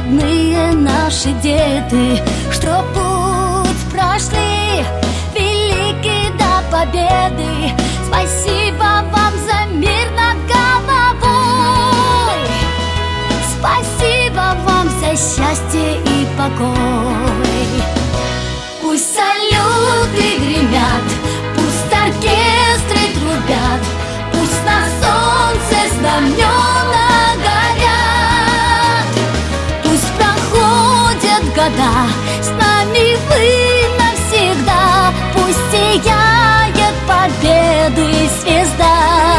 родные наши деды, что путь прошли великий до победы. Спасибо вам за мир над головой, спасибо вам за счастье и покой. Пусть салюты гремят, пусть оркестры трубят, пусть на солнце знамена горят. Пусть проходят года, с нами вы навсегда. Пусть сияет победы звезда,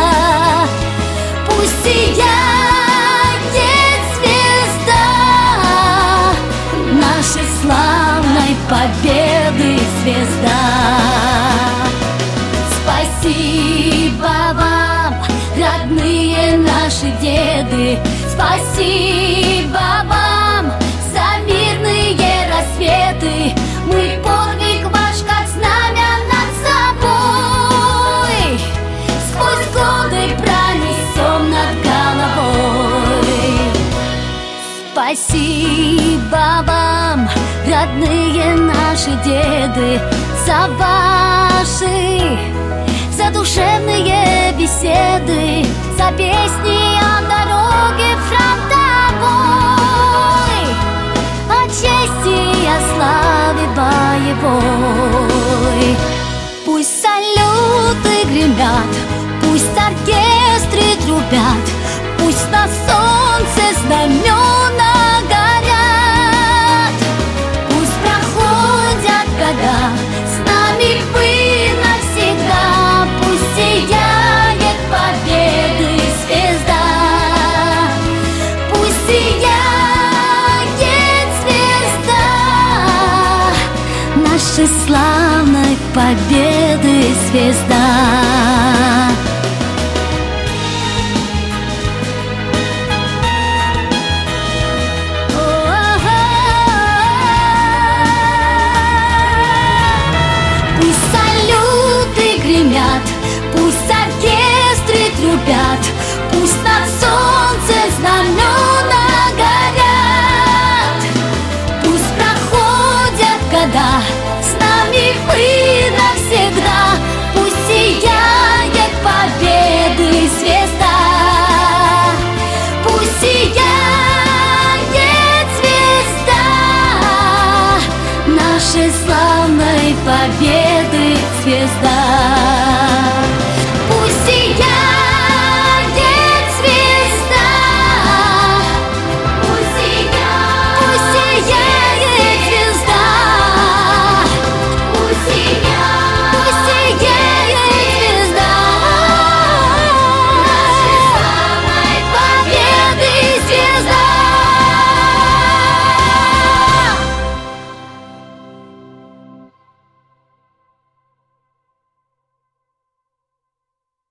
пусть сияет звезда нашей славной победы звезда. Спасибо вам, родные наши деды, спасибо вам за мирные рассветы. Мы подвиг ваш, как знамя над собой, сквозь годы пронесем над головой. Спасибо вам, родные наши деды, за ваши задушевные беседы, за песни о дороге фронтовой, о чести и о славе боевой. Пусть салюты гремят, пусть оркестры трубят, пусть на солнце знамена горят. Пусть проходят года, с нами вы навсегда. Пусть сияет победы звезда, пусть сияет звезда нашей славной победы звезда. Пусть оркестры трубят, пусть над солнцем знамена горят. Пусть проходят года, с нами вы навсегда. Пусть сияет победы звезда, пусть сияет звезда нашей славной победы звезда.